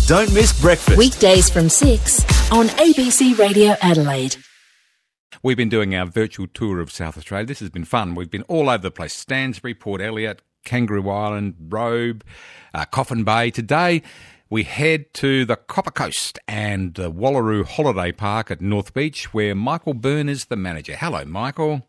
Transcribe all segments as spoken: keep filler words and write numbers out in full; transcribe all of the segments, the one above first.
Don't miss breakfast. Weekdays from six on A B C Radio Adelaide. We've been doing our virtual tour of South Australia. This has been fun. We've been all over the place. Stansbury, Port Elliot, Kangaroo Island, Robe, uh, Coffin Bay. Today, we head to the Copper Coast and the Wallaroo Holiday Park at North Beach, where Michael Byrne is the manager. Hello, Michael.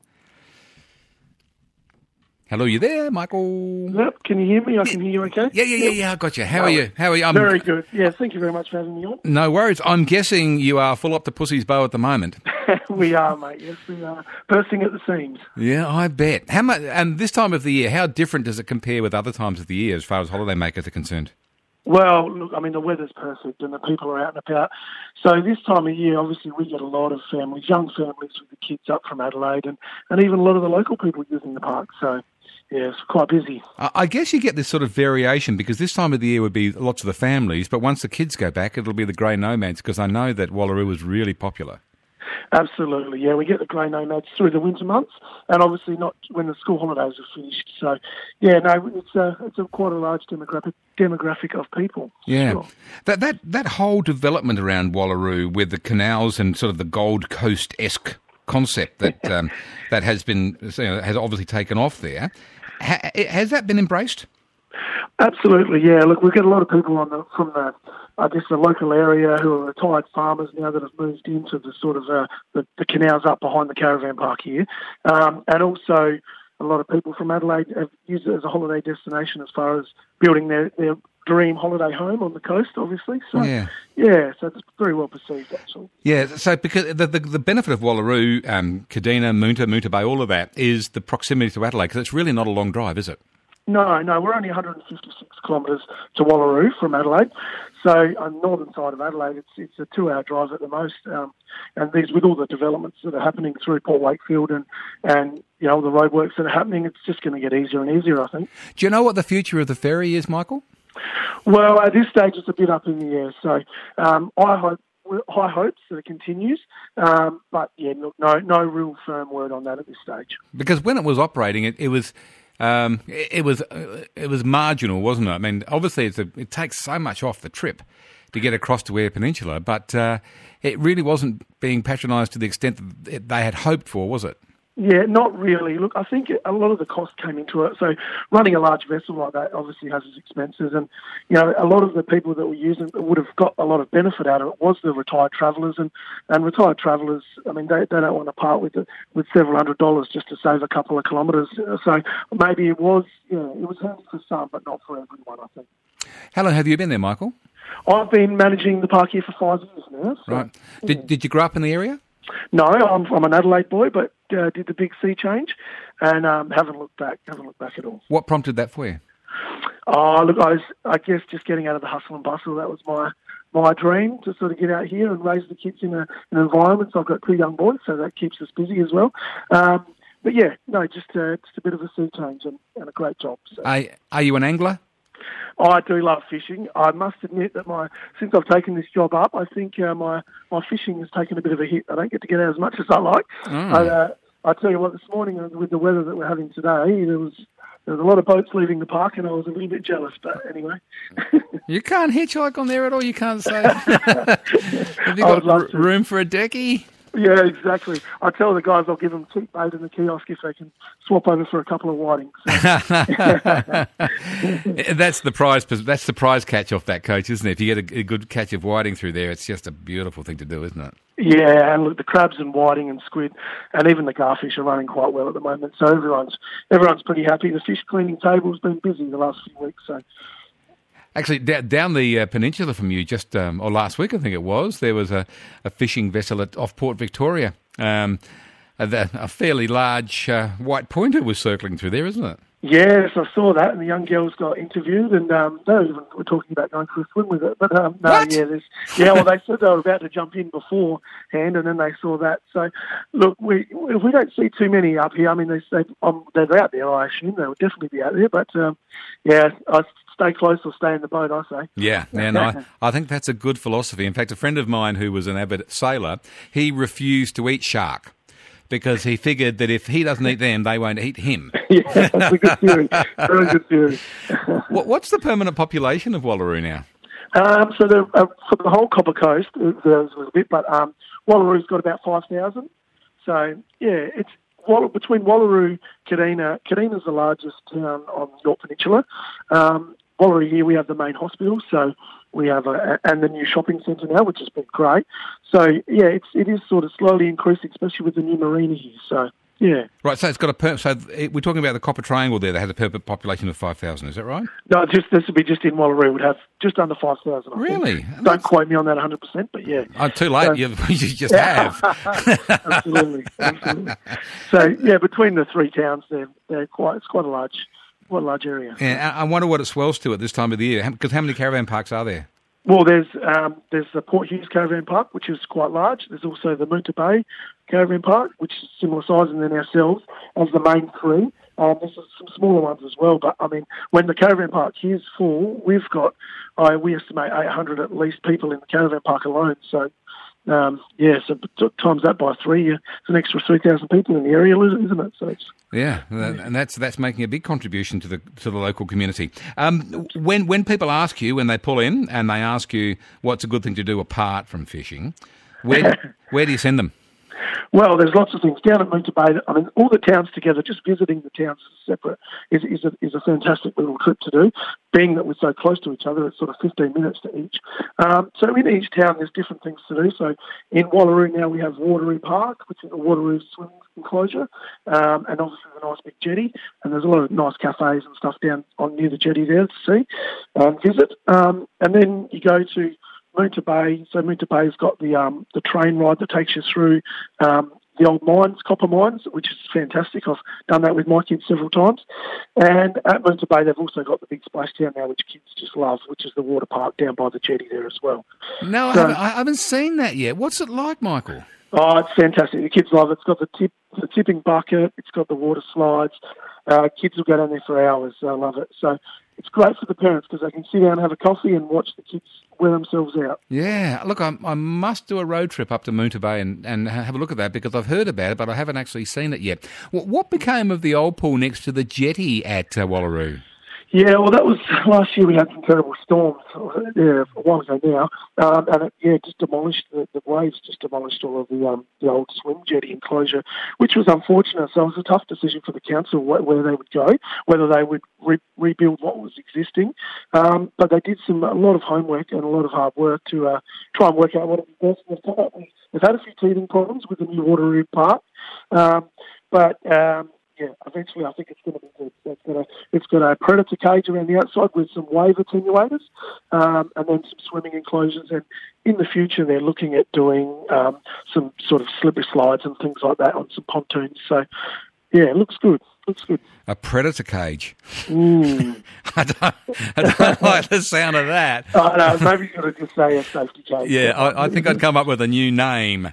Hello, you there, Michael? Yep, can you hear me? I can hear you okay? Yeah, yeah, yeah, yeah, I got you. How are you? How are you? I'm, Very good. Yeah, thank you very much for having me on. No worries. I'm guessing you are full up to pussy's bow at the moment. We are, mate. Yes, we are. Bursting at the seams. Yeah, I bet. How much? And this time of the year, how different does it compare with other times of the year as far as holidaymakers are concerned? Well, look, I mean, the weather's perfect and the people are out and about. So this time of year, obviously, we get a lot of families, young families with the kids up from Adelaide and, and even a lot of the local people using the park. So, yeah, it's quite busy. I guess you get this sort of variation because this time of the year would be lots of the families, but once the kids go back, it'll be the grey nomads because I know that Wallaroo was really popular. Absolutely, yeah. We get the grey nomads through the winter months, and obviously not when the school holidays are finished. So, yeah, no, it's a it's a quite a large demographic demographic of people. Yeah, sure. that that that whole development around Wallaroo with the canals and sort of the Gold Coast-esque concept that um, that has been you know, has obviously taken off there. Ha- has that been embraced? Absolutely, yeah. Look, we get a lot of people on the, from the, I guess, the local area who are retired farmers now that have moved into the sort of uh, the, the canals up behind the caravan park here, um, and also a lot of people from Adelaide have used it as a holiday destination as far as building their, their dream holiday home on the coast, obviously. So, yeah, yeah so it's very well perceived, actually. Yeah, so because the the, the benefit of Wallaroo, um, Kadina, Moonta, Moonta Bay, all of that is the proximity to Adelaide because it's really not a long drive, is it? No, no, we're only one hundred fifty-six kilometres to Wallaroo from Adelaide. So on the northern side of Adelaide, it's it's a two-hour drive at the most. Um, and these, with all the developments that are happening through Port Wakefield and, and you know, the roadworks that are happening, it's just going to get easier and easier, I think. Do you know what the future of the ferry is, Michael? Well, at this stage, it's a bit up in the air. So um, I hope high hopes that it continues, um, but yeah, look, no, no real firm word on that at this stage. Because when it was operating, it, it was. Um, it, it was uh, it was marginal, wasn't it? I mean, obviously, it's a, it takes so much off the trip to get across to Eyre Peninsula, but uh, it really wasn't being patronised to the extent that they had hoped for, was it? Yeah, not really. Look, I think a lot of the cost came into it. So running a large vessel like that obviously has its expenses. And, you know, a lot of the people that were using it would have got a lot of benefit out of it was the retired travellers. And, and retired travellers, I mean, they, they don't want to part with it, with several hundred dollars just to save a couple of kilometres. So maybe it was, you know, it was handy for some, but not for everyone, I think. How long have you been there, Michael? I've been managing the park here for five years now. So, right. Did, yeah. did you grow up in the area? No, I'm, I'm an Adelaide boy, but uh, did the big sea change and um, haven't looked back, haven't looked back at all. What prompted that for you? Oh, look, I was, I guess just getting out of the hustle and bustle, that was my my dream, to sort of get out here and raise the kids in a, an environment. So I've got two young boys, so that keeps us busy as well. Um, but yeah, no, just, uh, just a bit of a sea change and, and a great job. So. Are, are you an angler? I do love fishing. I must admit that my since I've taken this job up, I think uh, my, my fishing has taken a bit of a hit. I don't get to get out as much as I like. Oh. I, uh, I tell you what, this morning with the weather that we're having today, there was there was a lot of boats leaving the park, and I was a little bit jealous. But anyway, you can't hitchhike on there at all. You can't say. Have you got r- room for a decky? Yeah, exactly. I tell the guys I'll give them cheap bait in the kiosk if they can swap over for a couple of whitings. So. That's the prize. That's the prize catch off that coach, isn't it? If you get a, a good catch of whiting through there, it's just a beautiful thing to do, isn't it? Yeah, and look, the crabs and whiting and squid, and even the garfish are running quite well at the moment. So everyone's everyone's pretty happy. The fish cleaning table's been busy the last few weeks. So. Actually, d- down the uh, peninsula from you, just um, or last week I think it was, there was a, a fishing vessel at, off Port Victoria. Um, a, a fairly large uh, white pointer was circling through there, isn't it? Yes, I saw that, and the young girls got interviewed, and um, they even were talking about going for a swim with it. But um, no, what? yeah, there's, yeah. Well, they said they were about to jump in beforehand, and then they saw that. So, look, we if we don't see too many up here. I mean, they, they um, they're out there. I assume they will definitely be out there. But um, yeah, I stay close or stay in the boat, I say. Yeah, yeah, no, I, I think that's a good philosophy. In fact, a friend of mine who was an avid sailor, he refused to eat shark because he figured that if he doesn't eat them, they won't eat him. Yeah, that's a good theory. Very good theory. what, what's the permanent population of Wallaroo now? Um, so the, uh, for the whole Copper Coast, uh, there's a little bit, but um, Wallaroo's got about five thousand. So, yeah, it's Wall- between Wallaroo, Kadina. Kadina's the largest town on the Yorke Peninsula. Um, Wallaroo here, we have the main hospital, so we have a, and the new shopping centre now, which has been great. So, yeah, it's, it is sort of slowly increasing, especially with the new marina here, so... Yeah. Right, so it's got a per- so it, we're talking about the Copper Triangle there that has a per population of five thousand, is that right? No, just this would be just in Wallaroo. Would have just under five thousand. Really? Don't That's... quote me on that one hundred percent, but yeah. Oh, too late. So, you, you just have. absolutely, absolutely. So yeah, between the three towns, they're they're quite it's quite a large, quite a large area. Yeah, I wonder what it swells to at this time of the year. Because how many caravan parks are there? Well, there's um, there's the Port Hughes Caravan Park, which is quite large. There's also the Moonta Bay Caravan Park, which is similar size, and then ourselves as the main three. Um, there's some smaller ones as well, but I mean, when the caravan park is full, we've got, uh, we estimate eight hundred at least people in the caravan park alone. So, um, yeah, so times that by three, it's an extra three thousand people in the area, isn't it? So it's, yeah, and that's that's making a big contribution to the to the local community. Um, when when people ask you, when they pull in and they ask you what's a good thing to do apart from fishing, where where do you send them? Well, there's lots of things. Down at Moonta Bay, I mean, all the towns together, just visiting the towns separate is, is, a, is a fantastic little trip to do. Being that we're so close to each other, it's sort of fifteen minutes to each. Um, so in each town, there's different things to do. So in Wallaroo now we have Wateroo Park, which is a Wateroo swimming enclosure, um, and obviously the nice big jetty. And there's a lot of nice cafes and stuff down on near the jetty there to see and visit. Um, and then you go to Moonta Bay. So Moonta Bay's got the um, the train ride that takes you through um, the old mines, copper mines, which is fantastic. I've done that with my kids several times. And at Moonta Bay, they've also got the big splashdown now, which kids just love, which is the water park down by the jetty there as well. No, so, I, haven't, I haven't seen that yet. What's it like, Michael? Oh, it's fantastic. The kids love it. It's got the tip, the tipping bucket. It's got the water slides. Uh, kids will go down there for hours. I love it. So it's great for the parents because they can sit down and have a coffee and watch the kids wear themselves out. Yeah. Look, I, I must do a road trip up to Moonta Bay and, and have a look at that because I've heard about it, but I haven't actually seen it yet. What, what became of the old pool next to the jetty at uh, Wallaroo? Yeah, well, that was last year. We had some terrible storms. Yeah, a while ago now, um, and it, yeah, just demolished the, the waves. Just demolished all of the um, the old swim jetty enclosure, which was unfortunate. So it was a tough decision for the council where, where they would go, whether they would re- rebuild what was existing. Um, but they did some a lot of homework and a lot of hard work to uh, try and work out what would be best. And they've, come up with, they've had a few teething problems with the new Wateroo Park, um, but. Um, Yeah, eventually I think it's going to be good. It's got a, it's got a predator cage around the outside with some wave attenuators um, and then some swimming enclosures. And in the future they're looking at doing um, some sort of slippery slides and things like that on some pontoons. So, yeah, it looks good. Looks good. A predator cage. Mm. I, don't, I don't like the sound of that. Oh, no, maybe you could just say a safety cage. Yeah, I, I think I'd come up with a new name.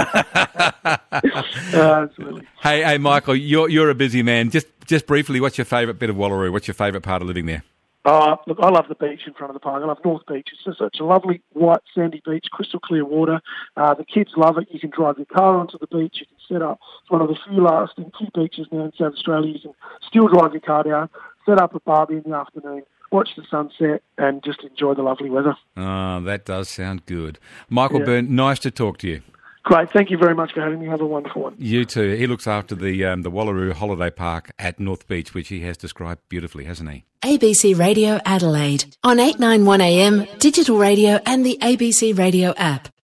uh, absolutely. Hey, hey, Michael, you're you're a busy man. Just just briefly, what's your favourite bit of Wallaroo? What's your favourite part of living there? Oh, look, I love the beach in front of the park. I love North Beach. It's just such a lovely, white, sandy beach, crystal clear water. Uh, the kids love it. You can drive your car onto the beach. You can set up. It's one of the few lasting key beaches now in South Australia. You can still drive your car down, set up a barbie in the afternoon, watch the sunset, and just enjoy the lovely weather. Oh, that does sound good. Michael yeah. Byrne, nice to talk to you. Great. Thank you very much for having me. Have a wonderful one. You too. He looks after the um, the Wallaroo Holiday Park at North Beach, which he has described beautifully, hasn't he? A B C Radio Adelaide on eight ninety-one A M, digital radio and the A B C Radio app.